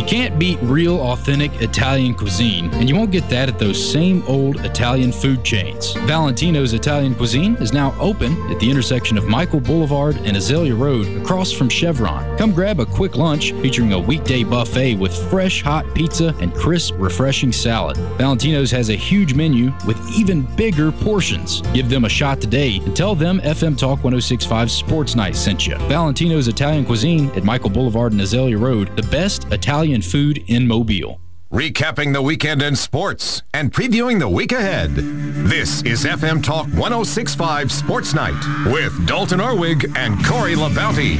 can't beat real, authentic Italian cuisine, and you won't get that at those same old Italian food chains. Valentino's Italian Cuisine is now open at the intersection of Michael Boulevard and Azalea Road across from Chevron. Come grab a quick lunch featuring a weekday buffet with fresh, hot pizza and crisp, refreshing salad. Valentino's has a huge menu with even bigger portions. Give them a shot today and tell them FM Talk 106.5 Sports Night sent you. Valentino's Italian Cuisine at Michael Boulevard and Azalea Road, the best Italian food in Mobile. Recapping the weekend in sports and previewing the week ahead. This is FM Talk 106.5 Sports Night with Dalton Orwig and Corey LaBounty.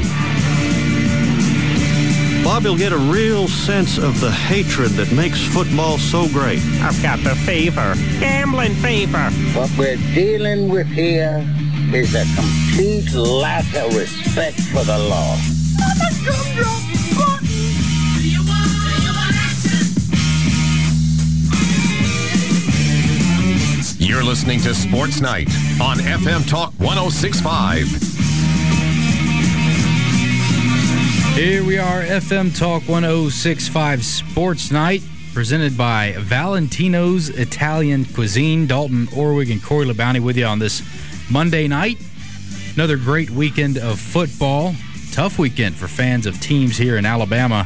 Bob, you'll get a real sense of the hatred that makes football so great. I've got the fever, gambling fever. What we're dealing with here is a complete lack of respect for the law. You're listening to Sports Night on FM Talk 106.5. Here we are, FM Talk 106.5 Sports Night, presented by Valentino's Italian Cuisine. Dalton Orwig and Corey LaBounty with you on this Monday night. Another great weekend of football. Tough weekend for fans of teams here in Alabama,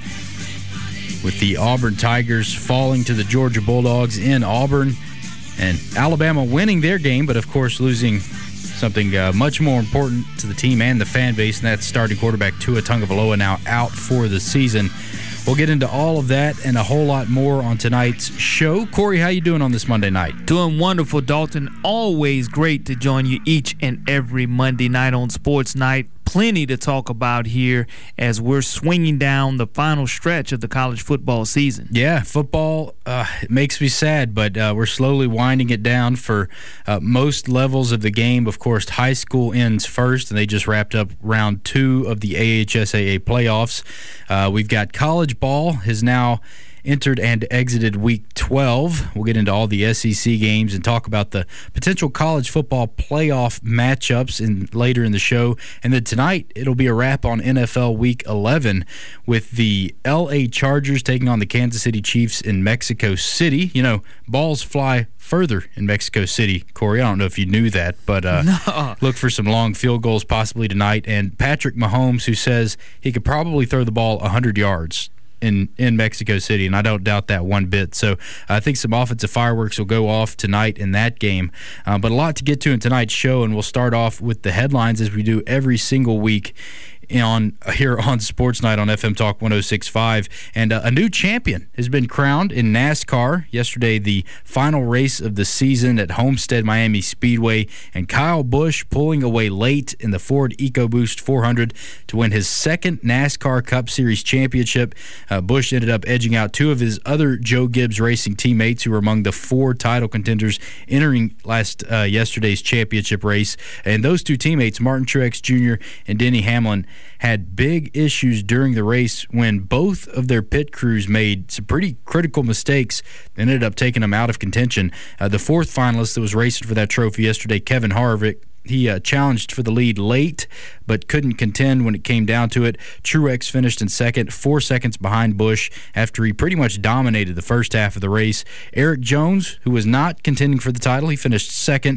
with the Auburn Tigers falling to the Georgia Bulldogs in Auburn, and Alabama winning their game, but of course losing something much more important to the team and the fan base, and that's starting quarterback Tua Tagovailoa now out for the season. We'll get into all of that and a whole lot more on tonight's show. Corey, how you doing on this Monday night? Doing wonderful, Dalton. Always great to join you each and every Monday night on Sports Night. Plenty to talk about here as we're swinging down the final stretch of the college football season. Yeah, football, it makes me sad, but we're slowly winding it down for most levels of the game. Of course, high school ends first, and they just wrapped up round 2 of the AHSAA playoffs. We've got college ball has now entered and exited Week 12. We'll get into all the SEC games and talk about the potential college football playoff matchups later in the show. And then tonight, it'll be a wrap on NFL Week 11 with the L.A. Chargers taking on the Kansas City Chiefs in Mexico City. You know, balls fly further in Mexico City, Corey. I don't know if you knew that, but look for some long field goals possibly tonight. And Patrick Mahomes, who says he could probably throw the ball 100 yards in Mexico City, and I don't doubt that one bit. So I think some offensive fireworks will go off tonight in that game. But a lot to get to in tonight's show, and we'll start off with the headlines as we do every single week here on Sports Night on FM Talk 106.5. And a new champion has been crowned in NASCAR. Yesterday, the final race of the season at Homestead Miami Speedway, and Kyle Busch pulling away late in the Ford EcoBoost 400 to win his second NASCAR Cup Series championship. Busch ended up edging out 2 of his other Joe Gibbs Racing teammates, who were among the 4 title contenders entering yesterday's championship race. And those 2 teammates, Martin Truex Jr. and Denny Hamlin, had big issues during the race when both of their pit crews made some pretty critical mistakes and ended up taking them out of contention. The 4th finalist that was racing for that trophy yesterday, Kevin Harvick, he challenged for the lead late but couldn't contend when it came down to it. Truex finished in second, 4 seconds behind Busch after he pretty much dominated the first half of the race. Eric Jones, who was not contending for the title, he finished second.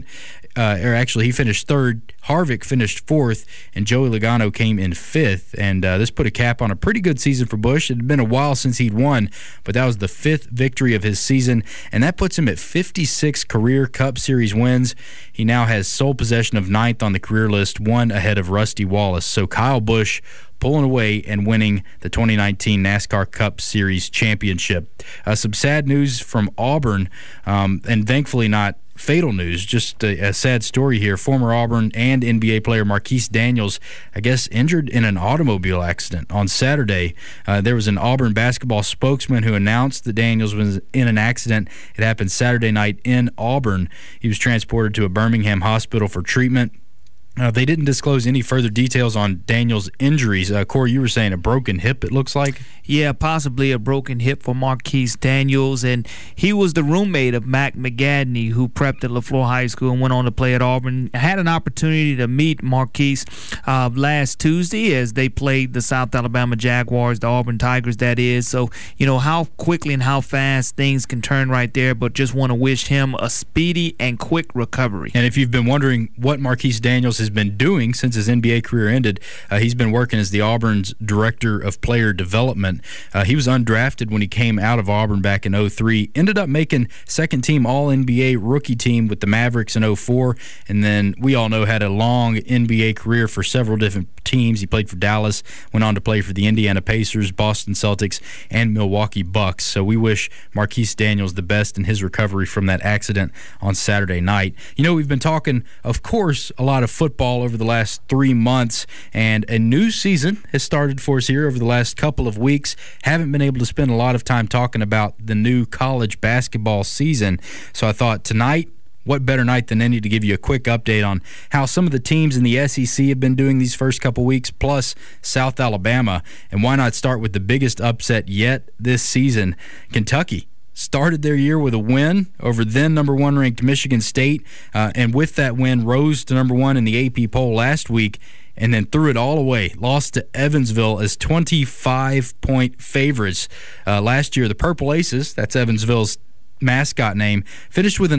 He finished third. Harvick finished 4th, and Joey Logano came in 5th. And this put a cap on a pretty good season for Busch. It had been a while since he'd won, but that was the 5th victory of his season, and that puts him at 56 career Cup Series wins. He now has sole possession of 9th on the career list, 1 ahead of Rusty Wallace. So Kyle Busch pulling away and winning the 2019 NASCAR Cup Series championship. Some sad news from Auburn, and thankfully not fatal news, just a sad story here. Former Auburn and NBA player Marquise Daniels, I guess, injured in an automobile accident on Saturday. There was an Auburn basketball spokesman who announced that Daniels was in an accident. It happened Saturday night in Auburn. He was transported to a Birmingham hospital for treatment. They didn't disclose any further details on Daniels' injuries. Corey, you were saying a broken hip, it looks like? Yeah, possibly a broken hip for Marquise Daniels, and he was the roommate of Mac McGadney, who prepped at LaFleur High School and went on to play at Auburn. I had an opportunity to meet Marquise last Tuesday as they played the South Alabama Jaguars, the Auburn Tigers, that is. So, how quickly and how fast things can turn right there, but just want to wish him a speedy and quick recovery. And if you've been wondering what Marquise Daniels has been doing since his NBA career ended, he's been working as the Auburn's Director of Player Development. He was undrafted when he came out of Auburn back in 2003, ended up making second-team All-NBA rookie team with the Mavericks in 2004, and then we all know had a long NBA career for several different teams. He played for Dallas, went on to play for the Indiana Pacers, Boston Celtics, and Milwaukee Bucks. So we wish Marquise Daniels the best in his recovery from that accident on Saturday night. We've been talking, of course, a lot of football over the last 3 months, and a new season has started for us here over the last couple of weeks. Haven't been able to spend a lot of time talking about the new college basketball season, so I thought tonight, what better night than any to give you a quick update on how some of the teams in the SEC have been doing these first couple weeks, plus South Alabama. And why not start with the biggest upset yet this season? Kentucky started their year with a win over then number 1 ranked Michigan State, and with that win rose to number 1 in the AP poll last week, and then threw it all away. Lost to Evansville as 25-point favorites. Last year, the Purple Aces, that's Evansville's mascot name, finished with an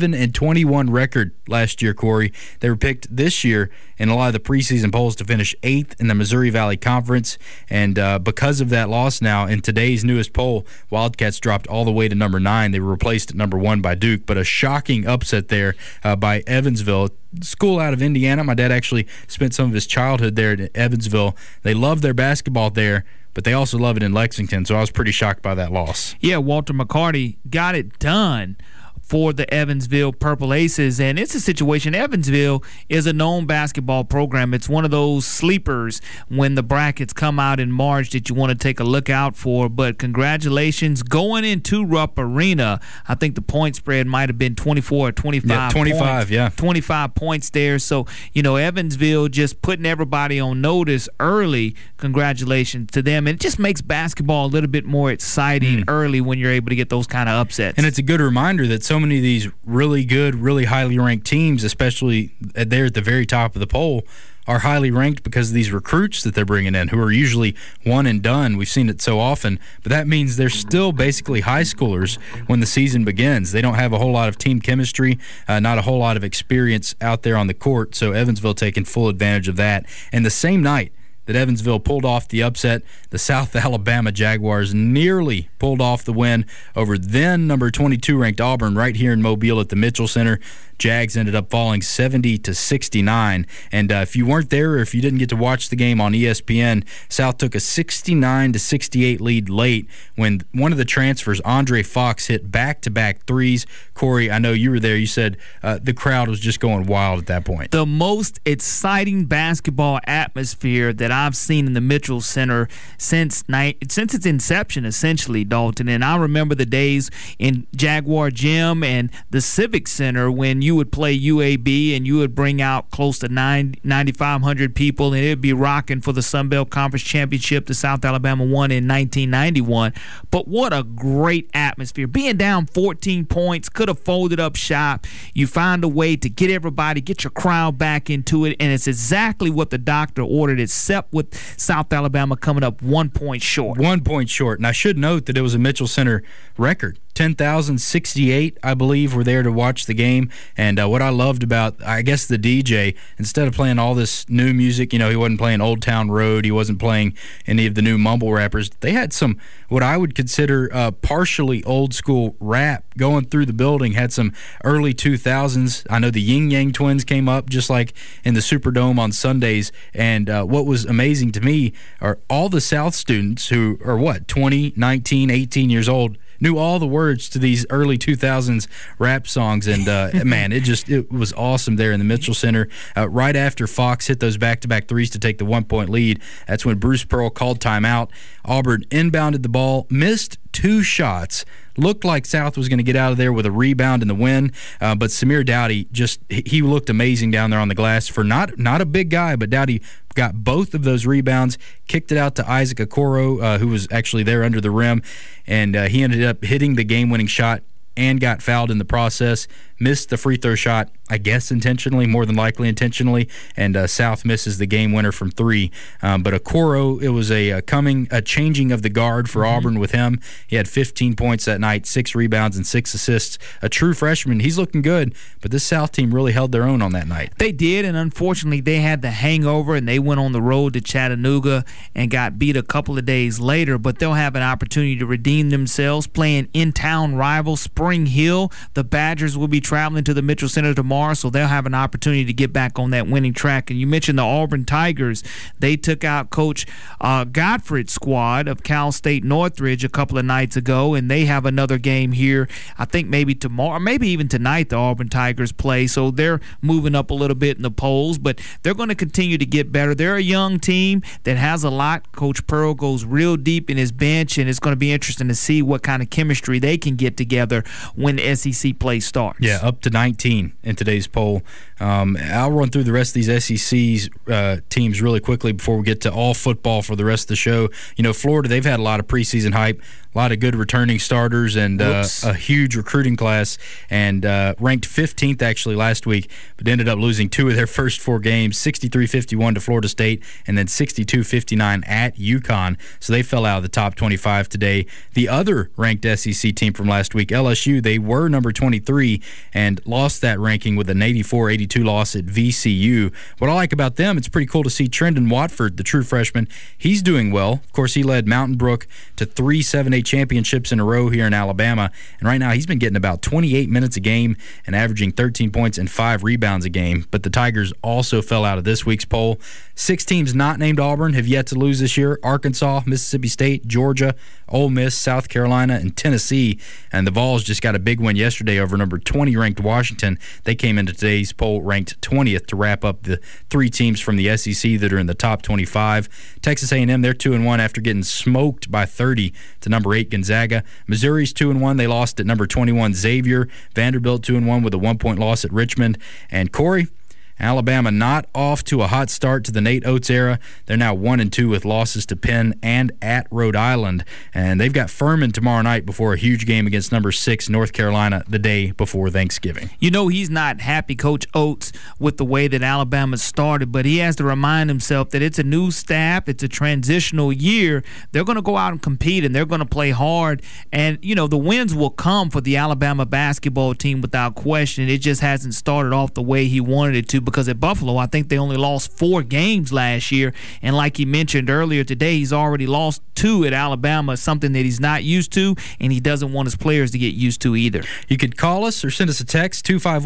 11-21 record last year, Corey. They were picked this year in a lot of the preseason polls to finish 8th in the Missouri Valley Conference, and because of that loss now, in today's newest poll, Wildcats dropped all the way to number 9. They were replaced at number 1 by Duke, but a shocking upset there by Evansville. School out of Indiana. My dad actually spent some of his childhood there at Evansville. They love their basketball there, but they also love it in Lexington, so I was pretty shocked by that loss. Yeah, Walter McCarty got it done for the Evansville Purple Aces, and it's a situation. Evansville is a known basketball program. It's one of those sleepers when the brackets come out in March that you want to take a look out for, but congratulations. Going into Rupp Arena, I think the point spread might have been 24 or 25 yeah, 25 points. Yeah. 25 points there. So, Evansville just putting everybody on notice early. Congratulations to them. And it just makes basketball a little bit more exciting early when you're able to get those kind of upsets. And it's a good reminder that so many of these really good, really highly ranked teams, especially there at the very top of the poll, are highly ranked because of these recruits that they're bringing in, who are usually one and done. We've seen it so often, but that means they're still basically high schoolers when the season begins. They don't have a whole lot of team chemistry, not a whole lot of experience out there on the court, so Evansville taking full advantage of that. And the same night that Evansville pulled off the upset, the South Alabama Jaguars nearly pulled off the win over then number 22 ranked Auburn right here in Mobile at the Mitchell Center. Jags ended up falling 70-69. And if you weren't there or if you didn't get to watch the game on ESPN, South took a 69-68 lead late when one of the transfers, Andre Fox, hit back-to-back threes. Corey, I know you were there. You said the crowd was just going wild at that point. The most exciting basketball atmosphere that I've seen in the Mitchell Center since its inception, essentially, Dalton. And I remember the days in Jaguar Gym and the Civic Center when you would play UAB and you would bring out close to 9,500 people, and it would be rocking for the Sun Belt Conference Championship that South Alabama won in 1991. But what a great atmosphere. Being down 14 points, could have folded up shop. You find a way to get everybody, get your crowd back into it, and it's exactly what the doctor ordered, except with South Alabama coming up 1 point short. 1 point short. And I should note that it was a Mitchell Center record. 10,068, I believe, were there to watch the game. And what I loved about, I guess, the DJ, instead of playing all this new music, he wasn't playing Old Town Road, he wasn't playing any of the new mumble rappers. They had some, what I would consider partially old school rap going through the building, had some early 2000s. I know the Yin Yang Twins came up just like in the Superdome on Sundays. And what was amazing to me are all the South students who are, 20, 19, 18 years old, knew all the words to these early 2000s rap songs, and man, it was awesome there in the Mitchell Center. Right after Fox hit those back-to-back threes to take the 1 point lead, that's when Bruce Pearl called timeout. Auburn inbounded the ball, missed 2 shots. Looked like South was going to get out of there with a rebound in the win, but Samir Dowdy he looked amazing down there on the glass for not a big guy, but Dowdy got both of those rebounds, kicked it out to Isaac Okoro, who was actually there under the rim, and he ended up hitting the game-winning shot and got fouled in the process. Missed the free throw shot, I guess intentionally, more than likely intentionally, and South misses the game winner from 3. But Okoro, it was a changing of the guard for Auburn with him. He had 15 points that night, 6 rebounds and 6 assists. A true freshman. He's looking good, but this South team really held their own on that night. They did, and unfortunately they had the hangover, and they went on the road to Chattanooga and got beat a couple of days later, but they'll have an opportunity to redeem themselves playing in-town rival Spring Hill. The Badgers will be traveling to the Mitchell Center tomorrow, so they'll have an opportunity to get back on that winning track. And you mentioned the Auburn Tigers. They took out Coach Godfrey's squad of Cal State Northridge a couple of nights ago, and they have another game here, I think maybe tomorrow, maybe even tonight the Auburn Tigers play, so they're moving up a little bit in the polls, but they're going to continue to get better. They're a young team that has a lot. Coach Pearl goes real deep in his bench, and it's going to be interesting to see what kind of chemistry they can get together when the SEC play starts. Yeah, up to 19 in today's poll. I'll run through the rest of these SEC's teams really quickly before we get to all football for the rest of the show. You know, Florida, they've had a lot of preseason hype, a lot of good returning starters, and a huge recruiting class, and ranked 15th actually last week, but ended up losing 2 of their first 4 games, 63-51 to Florida State, and then 62-59 at UConn. So they fell out of the top 25 today. The other ranked SEC team from last week, LSU, they were number 23 and lost that ranking with an 84-82 loss at VCU. What I like about them, it's pretty cool to see Trendon Watford, the true freshman. He's doing well. Of course, he led Mountain Brook to 3 7A championships in a row here in Alabama, and right now he's been getting about 28 minutes a game and averaging 13 points and 5 rebounds a game. But the Tigers also fell out of this week's poll. 6 teams not named Auburn have yet to lose this year: Arkansas, Mississippi State, Georgia, Ole Miss, South Carolina, and Tennessee. And the Vols just got a big win yesterday over number 20 ranked Washington. They came into today's poll ranked 20th to wrap up the 3 teams from the SEC that are in the top 25. Texas A&M, they're 2-1 after getting smoked by 30 to number 8 Gonzaga. Missouri's 2-1. They lost at number 21 Xavier. Vanderbilt 2-1 with a 1-point loss at Richmond. And Corey, Alabama not off to a hot start to the Nate Oates era. They're now 1-2 with losses to Penn and at Rhode Island. And they've got Furman tomorrow night before a huge game against number 6 North Carolina the day before Thanksgiving. You know he's not happy, Coach Oates, with the way that Alabama started, but he has to remind himself that it's a new staff, it's a transitional year. They're going to go out and compete, and they're going to play hard. And, you know, the wins will come for the Alabama basketball team without question. It just hasn't started off the way he wanted it to, because at Buffalo, I think they only lost 4 games last year. And like he mentioned earlier today, he's already lost 2 at Alabama, something that he's not used to, and he doesn't want his players to get used to either. You could call us or send us a text,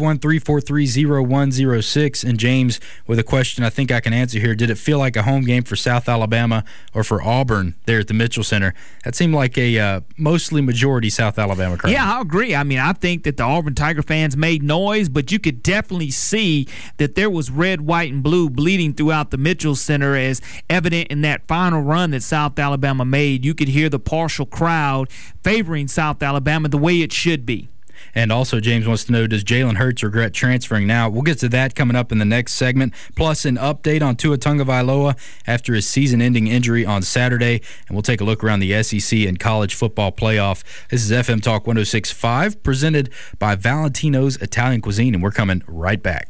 251-343-0106. And James, with a question I think I can answer here, did it feel like a home game for South Alabama or for Auburn there at the Mitchell Center? That seemed like a mostly majority South Alabama crowd. Yeah, I agree. I mean, I think that the Auburn Tiger fans made noise, but you could definitely see that there was red, white, and blue bleeding throughout the Mitchell Center, as evident in that final run that South Alabama made. You could hear the partial crowd favoring South Alabama the way it should be. And also, James wants to know, does Jalen Hurts regret transferring now? We'll get to that coming up in the next segment, plus an update on Tua Tagovailoa after his season-ending injury on Saturday. And we'll take a look around the SEC and college football playoff. This is FM Talk 106.5, presented by Valentino's Italian Cuisine, and we're coming right back.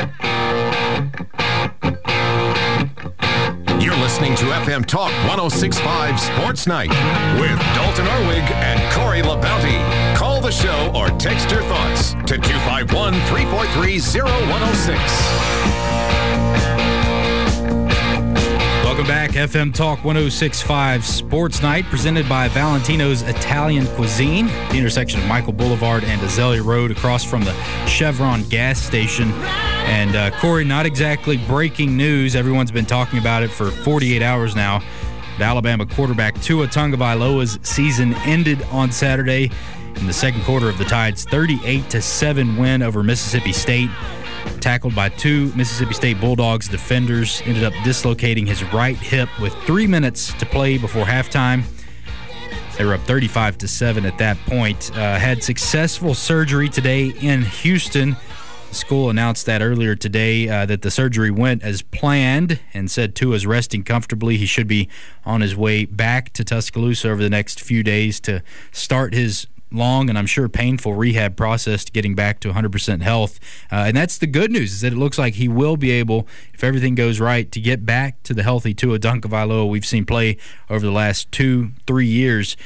You're listening to FM Talk 106.5 Sports Night with Dalton Arwig and Corey LaBounty. Call the show or text your thoughts to 251-343-0106. Welcome back. FM Talk 106.5 Sports Night, presented by Valentino's Italian Cuisine, the intersection of Michael Boulevard and Azalea Road, across from the Chevron gas station. And Corey, not exactly breaking news. Everyone's been talking about it for 48 hours now. The Alabama quarterback Tua Tagovailoa's season ended on Saturday in the second quarter of the Tide's 38-7 win over Mississippi State. Tackled by 2 Mississippi State Bulldogs defenders, ended up dislocating his right hip with 3 minutes to play before halftime. They were up 35-7 at that point. Had successful surgery today in Houston. The school announced that earlier today, that the surgery went as planned, and said Tua's resting comfortably. He should be on his way back to Tuscaloosa over the next few days to start his long and I'm sure painful rehab process to getting back to 100% health. And that's the good news, is that it looks like he will be able, if everything goes right, to get back to the healthy Tua Tagovailoa we've seen play over the last 2-3 years.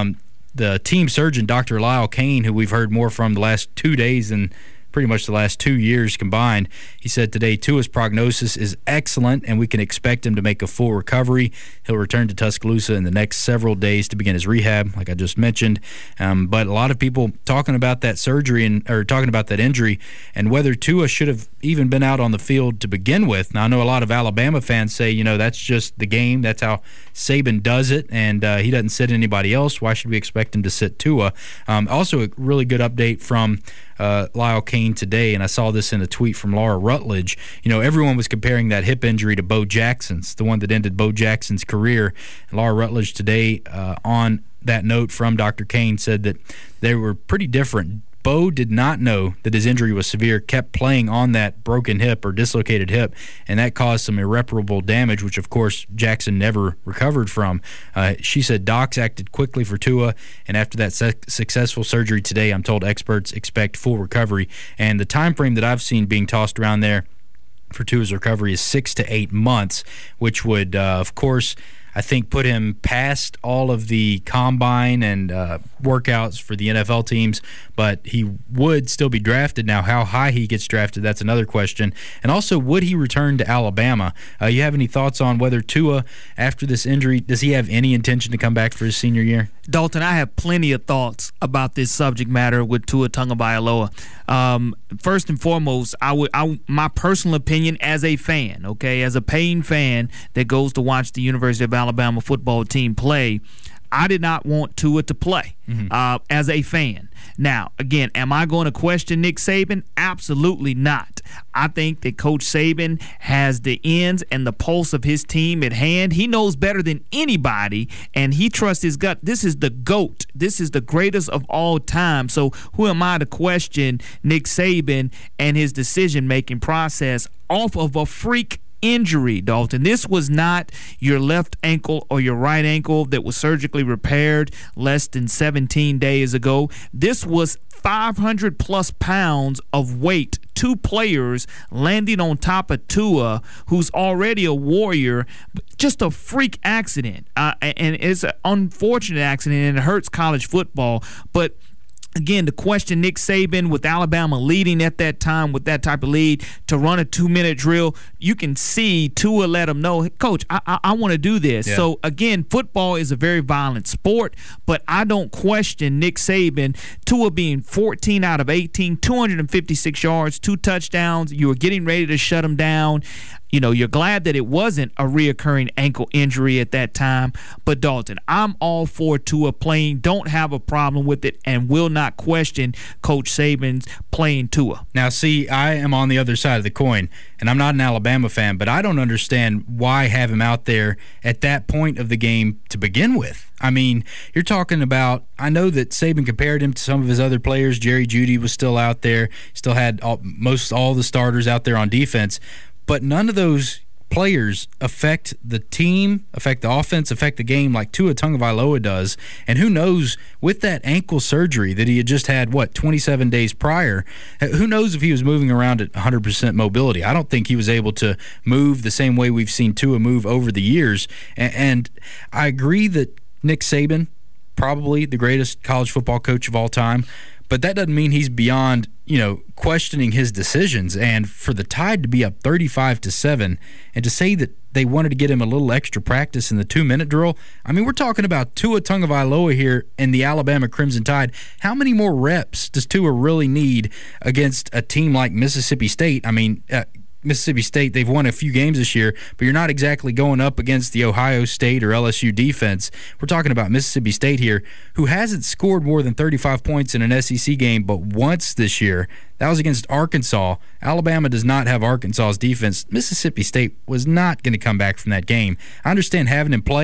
The team surgeon, Dr. Lyle Kane, who we've heard more from the last 2 days than pretty much the last 2 years combined, he said today Tua's prognosis is excellent and we can expect him to make a full recovery. He'll return to Tuscaloosa in the next several days to begin his rehab, like I just mentioned. But a lot of people talking about that surgery or talking about that injury and whether Tua should have even been out on the field to begin with. Now, I know a lot of Alabama fans say, that's just the game. That's how Saban does it, and he doesn't sit anybody else. Why should we expect him to sit Tua? Also, a really good update from Lyle Kane today, and I saw this in a tweet from Laura Rutledge. Everyone was comparing that hip injury to Bo Jackson's, the one that ended Bo Jackson's career. And Laura Rutledge today, on that note from Dr. Kane, said that they were pretty different. Bo did not know that his injury was severe, kept playing on that broken hip or dislocated hip, and that caused some irreparable damage, which, of course, Jackson never recovered from. She said docs acted quickly for Tua, and after that successful surgery today, I'm told experts expect full recovery. And the time frame that I've seen being tossed around there for Tua's recovery is 6 to 8 months, which would, of course, I think put him past all of the combine and workouts for the NFL teams, but he would still be drafted. Now, how high he gets drafted, that's another question. And also, would he return to Alabama? You have any thoughts on whether Tua, after this injury, does he have any intention to come back for his senior year? Dalton, I have plenty of thoughts about this subject matter with Tua Tagovailoa. First and foremost, my personal opinion as a fan, as a paying fan that goes to watch the University of Alabama football team play, I did not want Tua to play as a fan. Now, again, am I going to question Nick Saban? Absolutely not. I think that Coach Saban has the ends and the pulse of his team at hand. He knows better than anybody, and he trusts his gut. This is the GOAT. This is the greatest of all time. So who am I to question Nick Saban and his decision-making process off of a freak injury, Dalton? This was not your left ankle or your right ankle that was surgically repaired less than 17 days ago. This was 500 plus pounds of weight, two players landing on top of Tua, who's already a warrior. Just a freak accident, and it's an unfortunate accident, and it hurts college football. But again, to question Nick Saban with Alabama leading at that time with that type of lead to run a 2-minute drill, you can see Tua let him know, Coach, I want to do this. Yeah. So, again, football is a very violent sport, but I don't question Nick Saban. Tua being 14 out of 18, 256 yards, 2 touchdowns. You were getting ready to shut him down. You're glad that it wasn't a reoccurring ankle injury at that time. But, Dalton, I'm all for Tua playing, don't have a problem with it, and will not question Coach Saban's playing Tua. Now, see, I am on the other side of the coin, and I'm not an Alabama fan, but I don't understand why have him out there at that point of the game to begin with. I mean, you're talking about, I know that Saban compared him to some of his other players. Jerry Jeudy was still out there, still had almost all the starters out there on defense. But none of those players affect the team, affect the offense, affect the game like Tua Tagovailoa does. And who knows, with that ankle surgery that he had just had, 27 days prior, who knows if he was moving around at 100% mobility. I don't think he was able to move the same way we've seen Tua move over the years. And I agree that Nick Saban, probably the greatest college football coach of all time, but that doesn't mean he's beyond, questioning his decisions. And for the Tide to be up 35-7 and to say that they wanted to get him a little extra practice in the 2-minute drill, I mean, we're talking about Tua Tagovailoa here in the Alabama Crimson Tide. How many more reps does Tua really need against a team like Mississippi State? I mean, Mississippi State, they've won a few games this year, but you're not exactly going up against the Ohio State or LSU defense. We're talking about Mississippi State here, who hasn't scored more than 35 points in an SEC game but once this year. That was against Arkansas. Alabama does not have Arkansas's defense. Mississippi State was not going to come back from that game. I understand having him play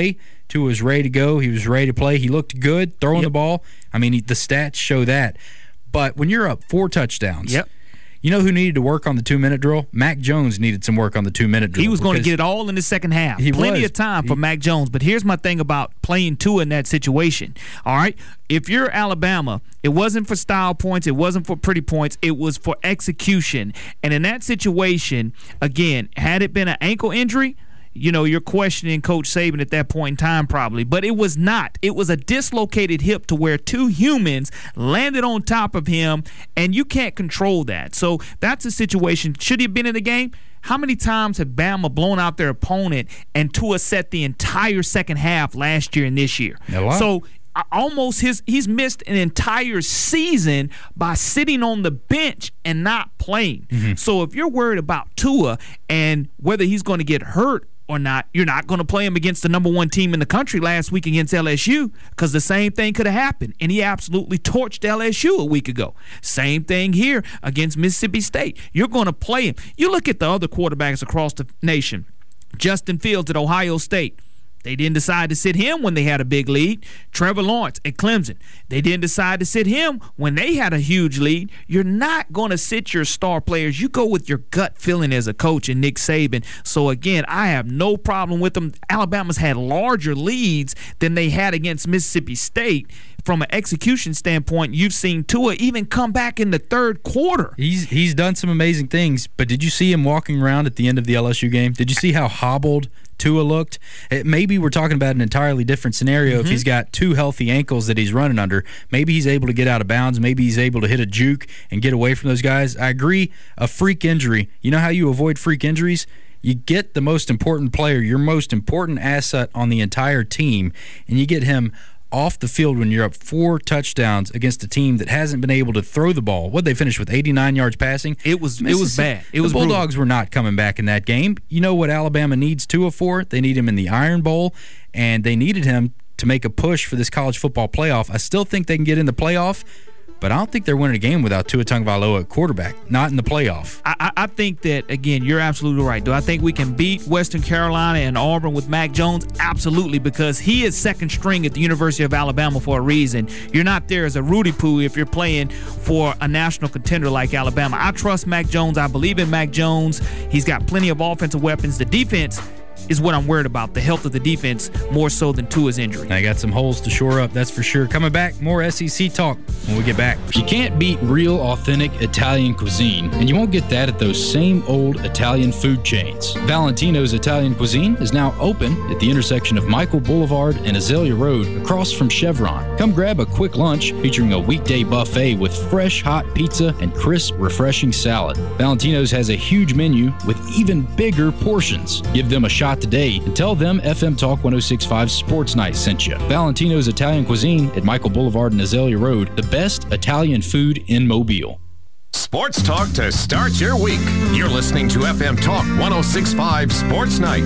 Tua was ready to go. He was ready to play. He looked good throwing the ball. I mean, the stats show that. But when you're up 4 touchdowns, you know who needed to work on the 2-minute drill? Mac Jones needed some work on the 2-minute drill. He was going to get it all in the second half. Plenty of time for Mac Jones. But here's my thing about playing Tua in that situation. All right? If you're Alabama, it wasn't for style points. It wasn't for pretty points. It was for execution. And in that situation, again, had it been an ankle injury, you know, you're questioning Coach Saban at that point in time probably. But it was not. It was a dislocated hip to where 2 humans landed on top of him, and you can't control that. So that's a situation. Should he have been in the game? How many times have Bama blown out their opponent and Tua set the entire second half last year and this year? So almost he's missed an entire season by sitting on the bench and not playing. So if you're worried about Tua and whether he's going to get hurt or not, you're not going to play him against the number 1 team in the country last week against LSU, because the same thing could have happened, and he absolutely torched LSU a week ago. Same thing here against Mississippi State. You're going to play him. You look at the other quarterbacks across the nation. Justin Fields at Ohio State. They didn't decide to sit him when they had a big lead. Trevor Lawrence at Clemson. They didn't decide to sit him when they had a huge lead. You're not going to sit your star players. You go with your gut feeling as a coach and Nick Saban. So, again, I have no problem with them. Alabama's had larger leads than they had against Mississippi State. From an execution standpoint, you've seen Tua even come back in the third quarter. He's done some amazing things, but did you see him walking around at the end of the LSU game? Did you see how hobbled Tua looked? Maybe we're talking about an entirely different scenario if he's got 2 healthy ankles that he's running under. Maybe he's able to get out of bounds. Maybe he's able to hit a juke and get away from those guys. I agree, a freak injury. You know how you avoid freak injuries? You get the most important player, your most important asset on the entire team, and you get him off the field when you're up 4 touchdowns against a team that hasn't been able to throw the ball. What'd they finish with, 89 yards passing? It was bad. The Bulldogs were not coming back in that game. You know what Alabama needs Tua for? They need him in the Iron Bowl, and they needed him to make a push for this college football playoff. I still think they can get in the playoff, but I don't think they're winning a game without Tua Tagovailoa at quarterback, not in the playoff. I think that, again, you're absolutely right. Do I think we can beat Western Carolina and Auburn with Mac Jones? Absolutely, because he is second string at the University of Alabama for a reason. You're not there as a Rudy Poo if you're playing for a national contender like Alabama. I trust Mac Jones. I believe in Mac Jones. He's got plenty of offensive weapons. The defense is what I'm worried about, the health of the defense more so than Tua's injury. I got some holes to shore up, that's for sure. Coming back, more SEC talk when we get back. You can't beat real, authentic Italian cuisine, and you won't get that at those same old Italian food chains. Valentino's Italian Cuisine is now open at the intersection of Michael Boulevard and Azalea Road across from Chevron. Come grab a quick lunch featuring a weekday buffet with fresh hot pizza and crisp, refreshing salad. Valentino's has a huge menu with even bigger portions. Give them a shot today and tell them FM Talk 1065 Sports Night sent you. Valentino's Italian Cuisine at Michael Boulevard and Azalea Road, the best Italian food in Mobile. Sports talk to start your week. You're listening to FM Talk 1065 Sports Night.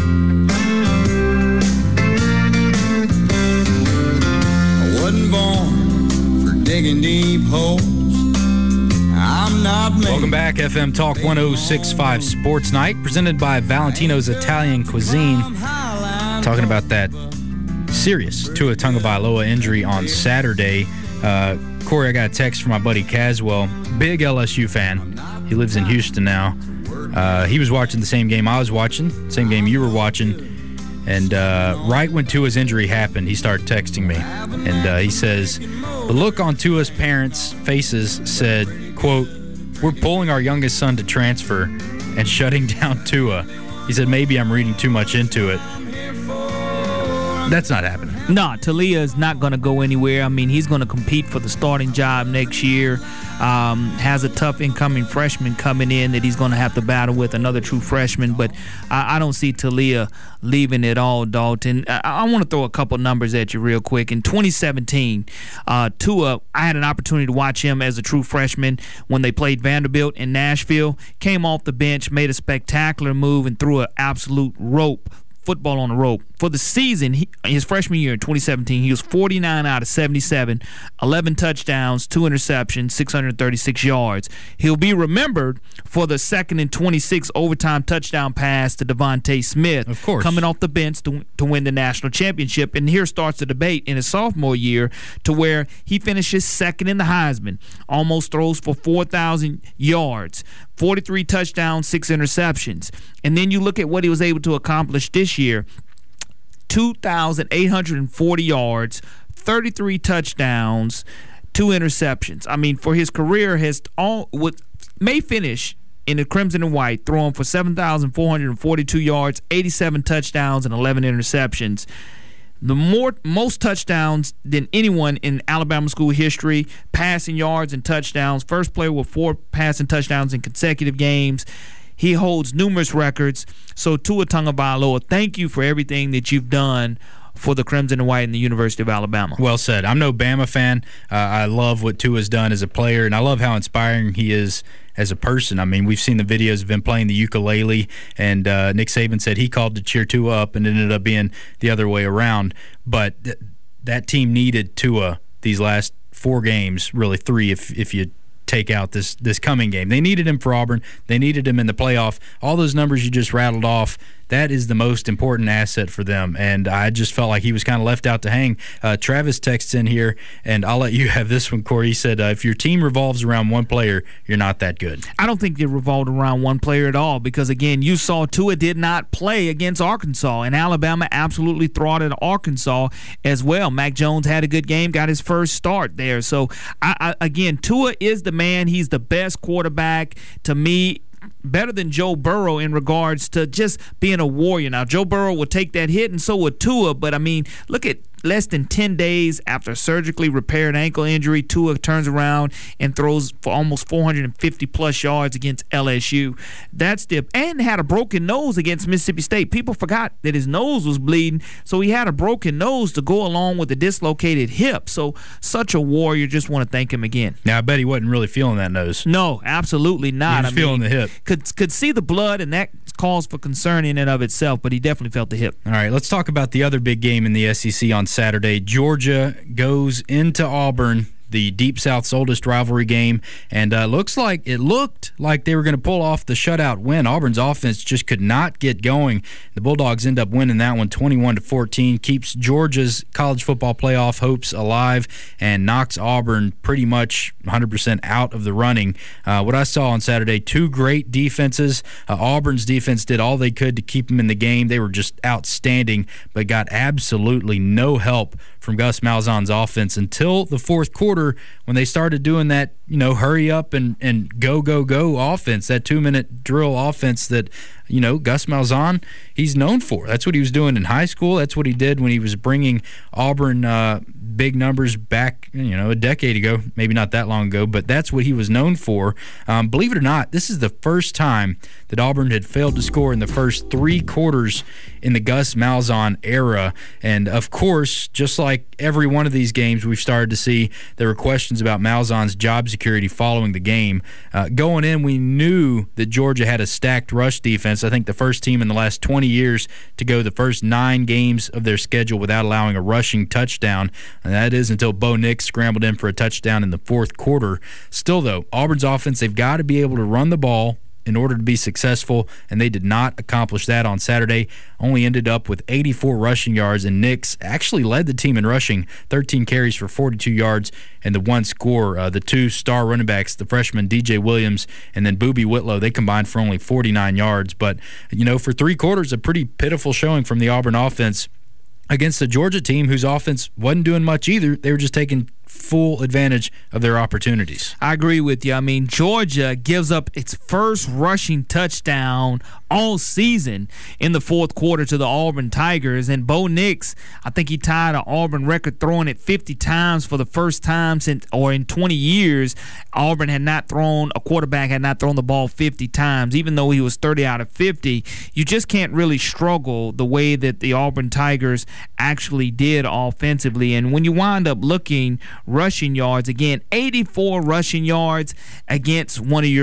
I wasn't born for digging deep holes. I'm not made. Welcome back, FM Talk 1065 Sports Night, presented by Valentino's Italian Cuisine. Talking about that serious Tua Tagovailoa injury on Saturday. Corey, I got a text from my buddy Caswell, big LSU fan. He lives in Houston now. He was watching the same game I was watching, same game you were watching. And right when Tua's injury happened, he started texting me. And he says, the look on Tua's parents' faces said, quote, "We're pulling our youngest son to transfer and shutting down Tua." He said, maybe I'm reading too much into it. That's not happening. No, Talia is not going to go anywhere. I mean, he's going to compete for the starting job next year. Has a tough incoming freshman coming in that he's going to have to battle with, another true freshman. But I don't see Talia leaving at all, Dalton. I want to throw a couple numbers at you real quick. In 2017, Tua, I had an opportunity to watch him as a true freshman when they played Vanderbilt in Nashville. Came off the bench, made a spectacular move, and threw an absolute rope football on the road. For the season, his freshman year in 2017, he was 49 out of 77, 11 touchdowns, 2 interceptions, 636 yards. He'll be remembered for the 2nd and 26 overtime touchdown pass to Devontae Smith, of course, coming off the bench to win the national championship. And here starts the debate in his sophomore year, to where he finishes 2nd in the Heisman, almost throws for 4,000 yards, 43 touchdowns, 6 interceptions. And then you look at what he was able to accomplish this year: 2,840 yards, 33 touchdowns, 2 interceptions. I mean, for his career, may finish in the Crimson and White throwing for 7,442 yards, 87 touchdowns, and 11 interceptions. Most touchdowns than anyone in Alabama school history, passing yards and touchdowns. First player with 4 passing touchdowns in consecutive games. He holds numerous records. So Tua Tagovailoa, thank you for everything that you've done for the Crimson and White and the University of Alabama. Well said. I'm no Bama fan. I love what Tua's done as a player, and I love how inspiring he is as a person. I mean, we've seen the videos of him playing the ukulele, and Nick Saban said he called to cheer Tua up, and it ended up being the other way around. But that team needed Tua these last 4 games, really 3 if you take out this coming game. They needed him for Auburn. They needed him in the playoff. All those numbers you just rattled off, that is the most important asset for them, and I just felt like he was kind of left out to hang. Travis texts in here, and I'll let you have this one, Corey. He said, if your team revolves around one player, you're not that good. I don't think it revolved around one player at all, because, again, you saw Tua did not play against Arkansas, and Alabama absolutely throttled Arkansas as well. Mac Jones had a good game, got his first start there. So, again, Tua is the man. He's the best quarterback to me. Better than Joe Burrow in regards to just being a warrior. Now, Joe Burrow would take that hit, and so would Tua, but, I mean, look at less than 10 days after surgically repaired ankle injury, Tua turns around and throws for almost 450-plus yards against LSU. And had a broken nose against Mississippi State. People forgot that his nose was bleeding, so he had a broken nose to go along with the dislocated hip. So, such a warrior. Just want to thank him again. Now, I bet he wasn't really feeling that nose. No, absolutely not. He was feeling the hip. Could see the blood, and that cause for concern in and of itself, but he definitely felt the hip. All right, let's talk about the other big game in the SEC on Saturday. Georgia goes into Auburn, the Deep South's oldest rivalry game, and it looked like they were going to pull off the shutout win. Auburn's offense just could not get going. The Bulldogs end up winning that one 21-14, keeps Georgia's college football playoff hopes alive, and knocks Auburn pretty much 100% out of the running. What I saw on Saturday, 2 great defenses. Auburn's defense did all they could to keep them in the game. They were just outstanding, but got absolutely no help from Gus Malzahn's offense until the fourth quarter, when they started doing that, hurry up and go offense, that 2-minute drill offense that, Gus Malzahn, he's known for. That's what he was doing in high school. That's what he did when he was bringing Auburn big numbers back, a decade ago, maybe not that long ago, but that's what he was known for. Believe it or not, this is the first time that Auburn had failed to score in the first 3 quarters in the Gus Malzahn era. And, of course, just like every one of these games, we've started to see there were questions about Malzahn's job security following the game. Going in, we knew that Georgia had a stacked rush defense. I think the first team in the last 20 years to go the first 9 games of their schedule without allowing a rushing touchdown. And that is until Bo Nix scrambled in for a touchdown in the fourth quarter. Still, though, Auburn's offense, they've got to be able to run the ball in order to be successful, and they did not accomplish that on Saturday. Only ended up with 84 rushing yards, and Nix actually led the team in rushing, 13 carries for 42 yards and the 1 score. The 2 star running backs, the freshman DJ Williams and then Boobie Whitlow, they combined for only 49 yards. But, for 3 quarters, a pretty pitiful showing from the Auburn offense against a Georgia team whose offense wasn't doing much either. They were just taking full advantage of their opportunities. I agree with you. I mean, Georgia gives up its first rushing touchdown all season in the fourth quarter to the Auburn Tigers, and Bo Nix, I think he tied an Auburn record throwing it 50 times for the first time in 20 years. Auburn a quarterback had not thrown the ball 50 times, even though he was 30 out of 50. You just can't really struggle the way that the Auburn Tigers actually did offensively. And when you wind up looking rushing yards, again, 84 rushing yards against one of your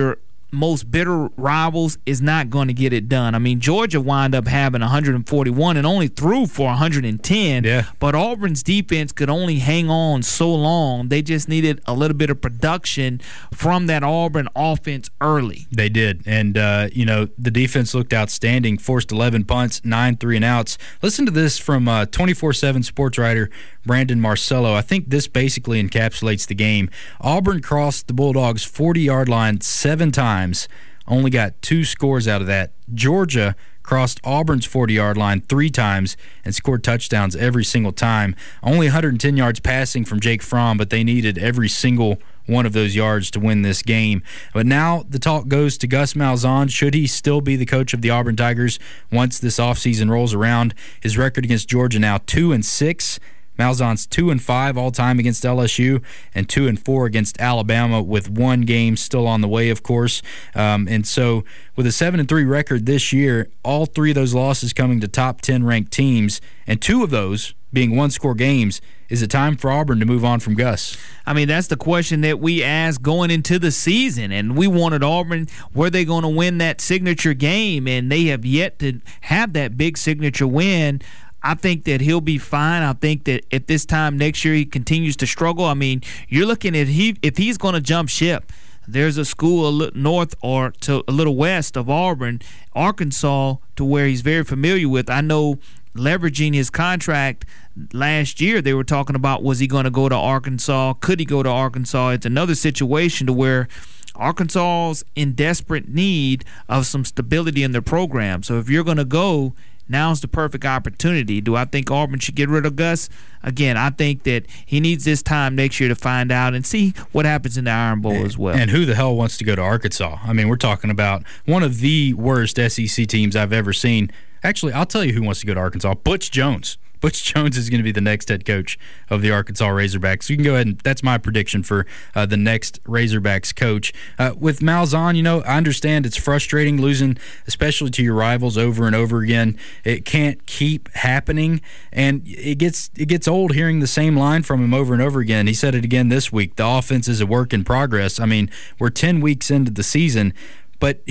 most bitter rivals is not going to get it done. I mean, Georgia wound up having 141 and only threw for 110. Yeah. But Auburn's defense could only hang on so long. They just needed a little bit of production from that Auburn offense early. They did. And, the defense looked outstanding, forced 11 punts, 9 3-and-outs. Listen to this from 24/7 sports writer Brandon Marcello. I think this basically encapsulates the game. Auburn crossed the Bulldogs' 40-yard line 7 times, only got 2 scores out of that. Georgia crossed Auburn's 40-yard line 3 times and scored touchdowns every single time. Only 110 yards passing from Jake Fromm, but they needed every single one of those yards to win this game. But now the talk goes to Gus Malzahn. Should he still be the coach of the Auburn Tigers once this offseason rolls around? His record against Georgia now 2-6. Malzahn's 2-5 all-time against LSU and 2-4 against Alabama, with 1 game still on the way, of course. And so with a 7-3 record this year, all 3 of those losses coming to top 10 ranked teams, and 2 of those being 1-score games, is it time for Auburn to move on from Gus? I mean, that's the question that we asked going into the season, and we wanted Auburn, were they going to win that signature game? And they have yet to have that big signature win. I think that he'll be fine. I think that if this time next year he continues to struggle, I mean, you're looking at if he's going to jump ship, there's a school a little north or to a little west of Auburn, Arkansas, to where he's very familiar with. I know leveraging his contract last year, they were talking about, was he going to go to Arkansas? Could he go to Arkansas? It's another situation to where Arkansas's in desperate need of some stability in their program. So if you're going to go, now's the perfect opportunity. Do I think Auburn should get rid of Gus? Again, I think that he needs this time next year to find out and see what happens in the Iron Bowl as well. And who the hell wants to go to Arkansas? I mean, we're talking about one of the worst SEC teams I've ever seen. Actually, I'll tell you who wants to go to Arkansas. Butch Jones. Butch Jones is going to be the next head coach of the Arkansas Razorbacks. So you can go ahead and that's my prediction for the next Razorbacks coach. With Malzahn, I understand it's frustrating losing, especially to your rivals over and over again. It can't keep happening, and it gets old hearing the same line from him over and over again. He said it again this week. The offense is a work in progress. I mean, we're 10 weeks into the season, but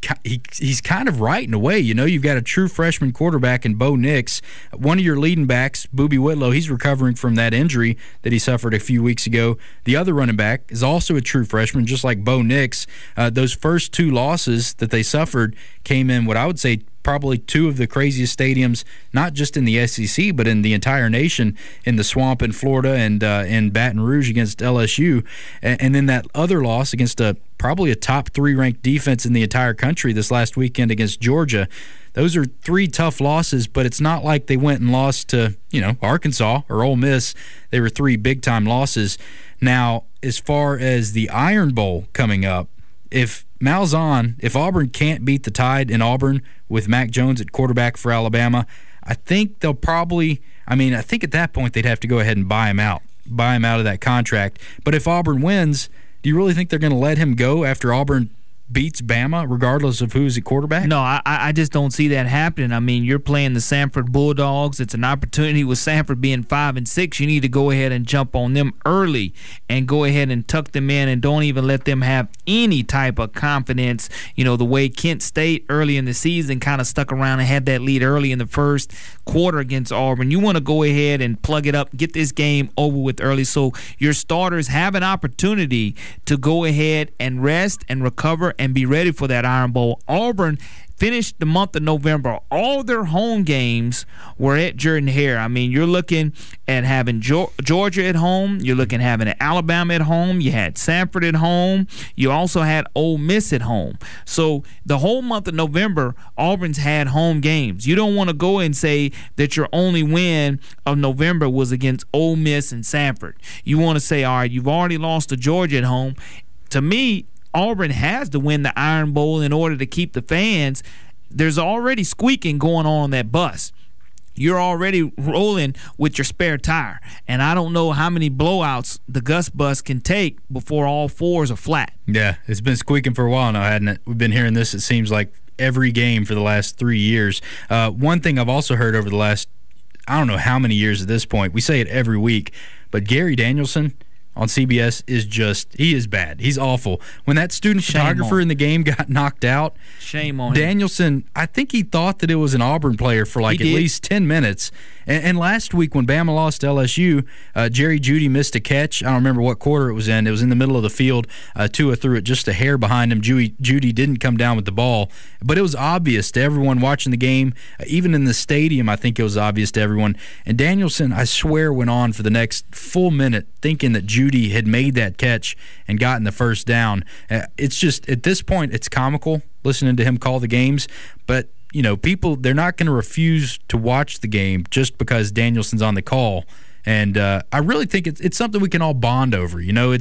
he's kind of right in a way. You've got a true freshman quarterback in Bo Nix. One of your leading backs, Boobie Whitlow, he's recovering from that injury that he suffered a few weeks ago. The other running back is also a true freshman, just like Bo Nix. Those first 2 losses that they suffered came in what I would say probably 2 of the craziest stadiums, not just in the SEC, but in the entire nation, in the Swamp in Florida and in Baton Rouge against LSU. And then that other loss against probably a top 3 ranked defense in the entire country this last weekend against Georgia. Those are 3 tough losses, but it's not like they went and lost to, Arkansas or Ole Miss. They were 3 big-time losses. Now, as far as the Iron Bowl coming up, if Auburn can't beat the Tide in Auburn with Mac Jones at quarterback for Alabama, I think they'll probably – I think at that point they'd have to go ahead and buy him out of that contract. But if Auburn wins, do you really think they're going to let him go after Auburn beats Bama regardless of who's at quarterback? No, I just don't see that happening. I mean, you're playing the Samford Bulldogs. It's an opportunity with Samford being 5-6. You need to go ahead and jump on them early and go ahead and tuck them in and don't even let them have any type of confidence. The way Kent State early in the season kind of stuck around and had that lead early in the first quarter against Auburn. You want to go ahead and plug it up, get this game over with early so your starters have an opportunity to go ahead and rest and recover and be ready for that Iron Bowl. Auburn finished the month of November. All their home games were at Jordan-Hare. I mean, you're looking at having Georgia at home. You're looking at having Alabama at home. You had Samford at home. You also had Ole Miss at home. So the whole month of November, Auburn's had home games. You don't want to go and say that your only win of November was against Ole Miss and Samford. You want to say, all right, you've already lost to Georgia at home. To me, Auburn has to win the Iron Bowl in order to keep the fans. There's already squeaking going on that bus. You're already rolling with your spare tire. And I don't know how many blowouts the Gus bus can take before all 4s are flat. Yeah, it's been squeaking for a while now, hasn't it? We've been hearing this, it seems like, every game for the last 3 years. One thing I've also heard over the last, I don't know how many years at this point, we say it every week, but Gary Danielson on CBS he is bad. He's awful. When that student photographer in the game got knocked out, shame on him. Danielson, I think he thought that it was an Auburn player for at least 10 minutes. And last week when Bama lost to LSU, Jerry Jeudy missed a catch. I don't remember what quarter it was in. It was in the middle of the field. Tua threw it just a hair behind him. Jeudy didn't come down with the ball. But it was obvious to everyone watching the game. Even in the stadium, I think it was obvious to everyone. And Danielson, I swear, went on for the next full minute thinking that Jeudy had made that catch and gotten the first down. It's just, at this point, it's comical listening to him call the games. But people, they're not going to refuse to watch the game just because Danielson's on the call. And I really think it's something we can all bond over.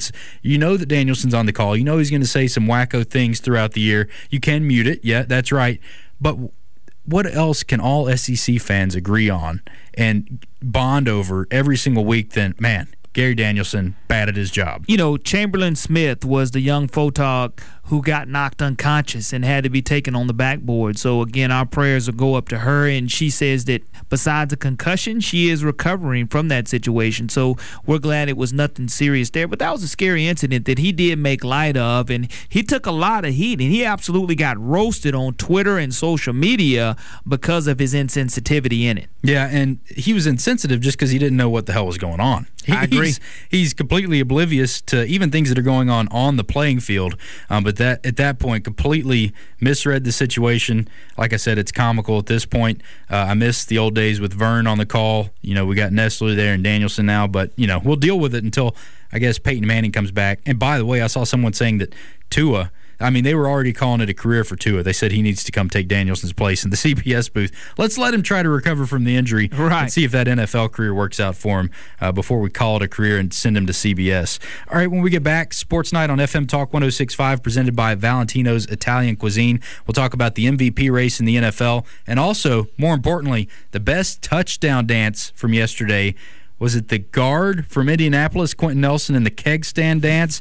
That Danielson's on the call. He's going to say some wacko things throughout the year. You can mute it. Yeah, that's right. But what else can all SEC fans agree on and bond over every single week than, man, Gary Danielson bad at his job? Chamberlain Smith was the young photog who got knocked unconscious and had to be taken on the backboard. So, again, our prayers will go up to her. And she says that besides a concussion, she is recovering from that situation. So we're glad it was nothing serious there. But that was a scary incident that he did make light of. And he took a lot of heat. And he absolutely got roasted on Twitter and social media because of his insensitivity in it. Yeah, and he was insensitive just because he didn't know what the hell was going on. I agree. He's completely oblivious to even things that are going on the playing field. But that at that point completely misread the situation. Like I said, it's comical at this point. I miss the old days with Vern on the call. We got Nessler there and Danielson now, but we'll deal with it until I guess Peyton Manning comes back. And by the way, I saw someone saying that Tua, they were already calling it a career for Tua. They said he needs to come take Danielson's place in the CBS booth. Let's let him try to recover from the injury and see if that NFL career works out for him before we call it a career and send him to CBS. All right, when we get back, Sports Night on FM Talk 106.5 presented by Valentino's Italian Cuisine. We'll talk about the MVP race in the NFL and also, more importantly, the best touchdown dance from yesterday. Was it the guard from Indianapolis, Quentin Nelson, in the keg stand dance,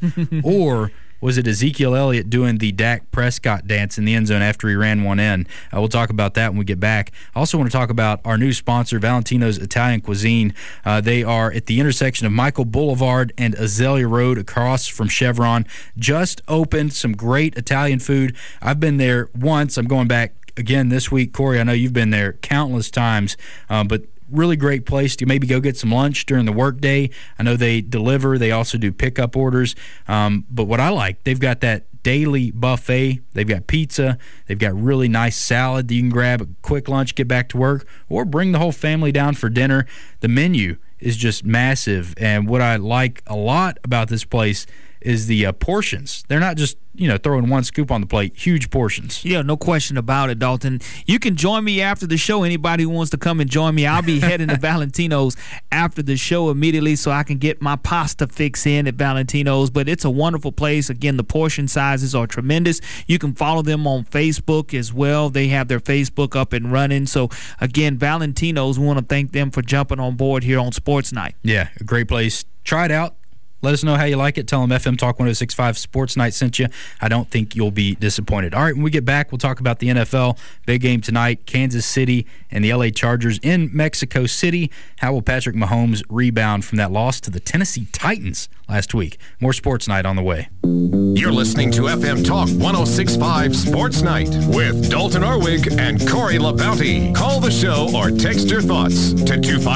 or was it Ezekiel Elliott doing the Dak Prescott dance in the end zone after he ran one in? We'll talk about that when we get back. I also want to talk about our new sponsor, Valentino's Italian Cuisine. They are at the intersection of Michael Boulevard and Azalea Road across from Chevron. Just opened some great Italian food. I've been there once. I'm going back again this week. Corey, I know you've been there countless times, but really great place to maybe go get some lunch during the workday. I know they deliver. They also do pickup orders. But what I like, they've got that daily buffet. They've got pizza. They've got really nice salad that you can grab a quick lunch, get back to work, or bring the whole family down for dinner. The menu is just massive. And what I like a lot about this place is the portions. They're not just throwing one scoop on the plate. Huge portions. Yeah, no question about it, Dalton. You can join me after the show. Anybody who wants to come and join me, I'll be heading to Valentino's after the show immediately so I can get my pasta fix in at Valentino's. But it's a wonderful place. Again, the portion sizes are tremendous. You can follow them on Facebook as well. They have their Facebook up and running. So, again, Valentino's, we want to thank them for jumping on board here on Sports Night. Yeah, a great place. Try it out. Let us know how you like it. Tell them FM Talk 106.5 Sports Night sent you. I don't think you'll be disappointed. All right, when we get back, we'll talk about the NFL. Big game tonight, Kansas City and the L.A. Chargers in Mexico City. How will Patrick Mahomes rebound from that loss to the Tennessee Titans last week? More Sports Night on the way. You're listening to FM Talk 106.5 Sports Night with Dalton Arwig and Corey LaBounty. Call the show or text your thoughts to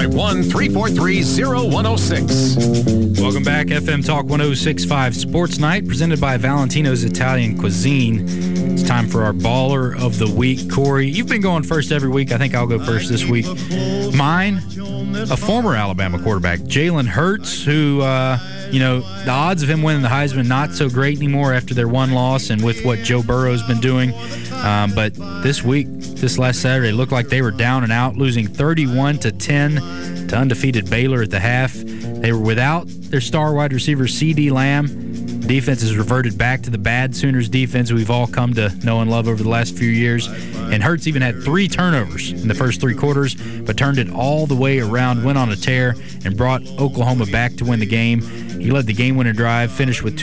251-343-0106. Welcome back. FM Talk 106.5 Sports Night presented by Valentino's Italian Cuisine. It's time for our Baller of the Week. Corey, you've been going first every week. I think I'll go first this week. Mine, a former Alabama quarterback, Jalen Hurts, who, the odds of him winning the Heisman not so great anymore after their one loss and with what Joe Burrow's been doing. But this last Saturday, looked like they were down and out, losing 31-10 to undefeated Baylor at the half. They were without their star wide receiver, CeeDee Lamb. Defense has reverted back to the bad Sooners defense we've all come to know and love over the last few years. And Hurts even had 3 turnovers in the first 3 quarters, but turned it all the way around, went on a tear, and brought Oklahoma back to win the game. He led the game-winning drive, finished with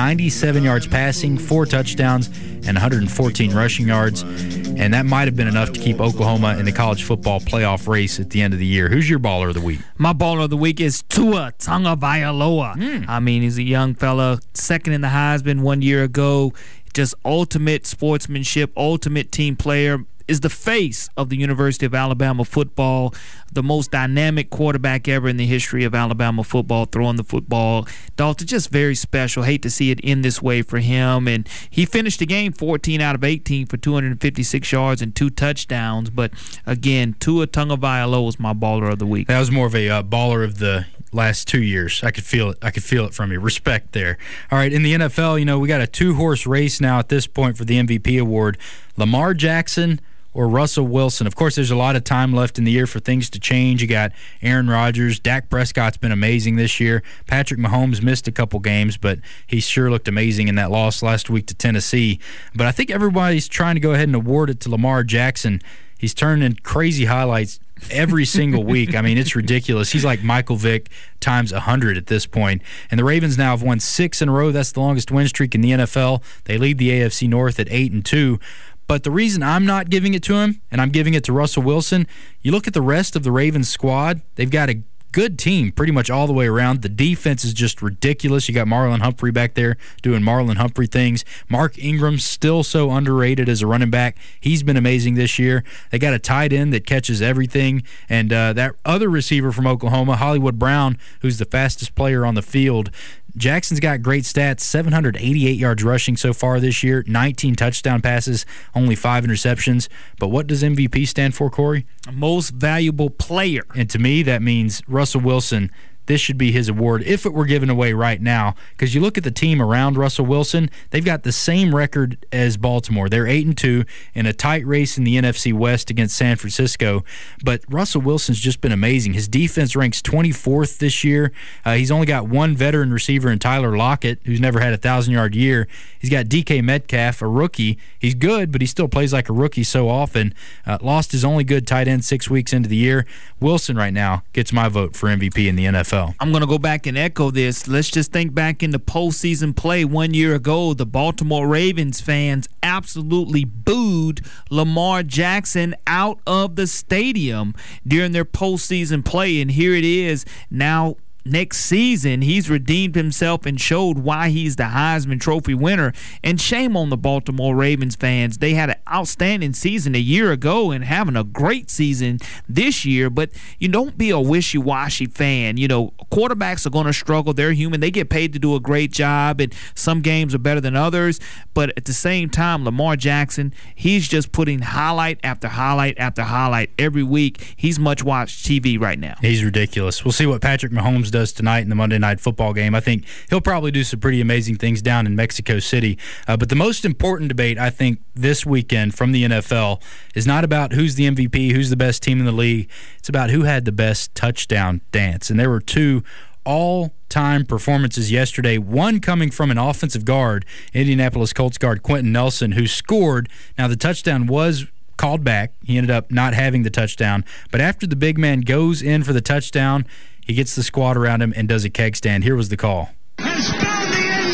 297 yards passing, 4 touchdowns, and 114 rushing yards. And that might have been enough to keep Oklahoma in the college football playoff race at the end of the year. Who's your baller of the week? My baller of the week is Tua Tagovailoa. I mean, he's a young fella, second in the Heisman 1 year ago. Just ultimate sportsmanship, ultimate team player. Is the face of the University of Alabama football, the most dynamic quarterback ever in the history of Alabama football, throwing the football. Dalton, just very special. Hate to see it end this way for him. And he finished the game 14 out of 18 for 256 yards and 2 touchdowns. But, again, Tua Tagovailoa is my baller of the week. That was more of a baller of the last 2 years. I could feel it. I could feel it from you. Respect there. All right, in the NFL, we got a 2-horse race now at this point for the MVP award. Lamar Jackson or Russell Wilson. Of course, there's a lot of time left in the year for things to change. You got Aaron Rodgers. Dak Prescott's been amazing this year. Patrick Mahomes missed a couple games, but he sure looked amazing in that loss last week to Tennessee. But I think everybody's trying to go ahead and award it to Lamar Jackson. He's turning crazy highlights every single week. I mean, it's ridiculous. He's like Michael Vick times 100 at this point. And the Ravens now have won 6 in a row. That's the longest win streak in the NFL. They lead the AFC North at 8-2. But the reason I'm not giving it to him, and I'm giving it to Russell Wilson, you look at the rest of the Ravens squad, they've got a good team pretty much all the way around. The defense is just ridiculous. You got Marlon Humphrey back there doing Marlon Humphrey things. Mark Ingram's still so underrated as a running back. He's been amazing this year. They got a tight end that catches everything. And that other receiver from Oklahoma, Hollywood Brown, who's the fastest player on the field. Jackson's got great stats, 788 yards rushing so far this year, 19 touchdown passes, only 5 interceptions. But what does MVP stand for, Corey? Most valuable player. And to me, that means Russell Wilson. This should be his award if it were given away right now, because you look at the team around Russell Wilson, they've got the same record as Baltimore. They're 8-2 in a tight race in the NFC West against San Francisco, but Russell Wilson's just been amazing. His defense ranks 24th this year. He's only got one veteran receiver in Tyler Lockett, who's never had a 1,000-yard year. He's got DK Metcalf, a rookie. He's good, but he still plays like a rookie so often. Lost his only good tight end 6 weeks into the year. Wilson right now gets my vote for MVP in the NFL. I'm going to go back and echo this. Let's just think back into postseason play 1 year ago. The Baltimore Ravens fans absolutely booed Lamar Jackson out of the stadium during their postseason play. And here it is now. Next season, he's redeemed himself and showed why he's the Heisman Trophy winner. And shame on the Baltimore Ravens fans. They had an outstanding season a year ago and having a great season this year. But you don't be a wishy-washy fan. Quarterbacks are going to struggle. They're human. They get paid to do a great job, and some games are better than others. But at the same time, Lamar Jackson, he's just putting highlight after highlight after highlight every week. He's much-watched TV right now. He's ridiculous. We'll see what Patrick Mahomes does tonight in the Monday Night Football game. I think he'll probably do some pretty amazing things down in Mexico City. But the most important debate, I think, this weekend from the NFL is not about who's the MVP, who's the best team in the league. It's about who had the best touchdown dance. And there were 2 all-time performances yesterday, one coming from an offensive guard, Indianapolis Colts guard Quentin Nelson, who scored. Now, the touchdown was called back. He ended up not having the touchdown. But after the big man goes in for the touchdown, he gets the squad around him and does a keg stand. Here was the call. Has found the end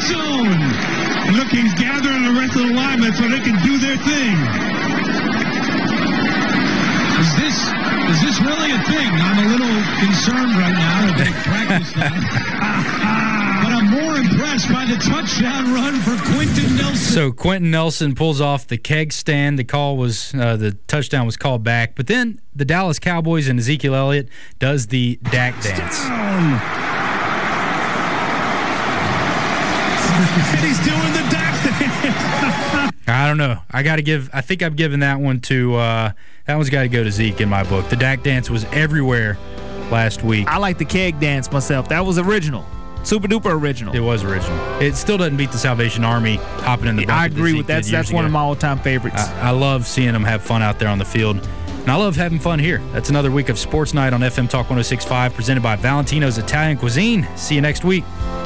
zone. Looking, gathering the rest of the linemen so they can do their thing. Is this really a thing? I'm a little concerned right now that they practice that. But I'm more impressed by the touchdown run for Quentin Nelson. So Quentin Nelson pulls off the keg stand. The touchdown was called back. But then the Dallas Cowboys and Ezekiel Elliott does the Dak dance. And he's doing the Dak dance. I don't know. I think I've given that one to that one's got to go to Zeke in my book. The Dak dance was everywhere last week. I like the keg dance myself. That was original. Super duper original. It was original. It still doesn't beat the Salvation Army hopping in the bucket. I agree with that. That's one of my all-time favorites. I love seeing them have fun out there on the field. And I love having fun here. That's another week of Sports Night on FM Talk 106.5, presented by Valentino's Italian Cuisine. See you next week.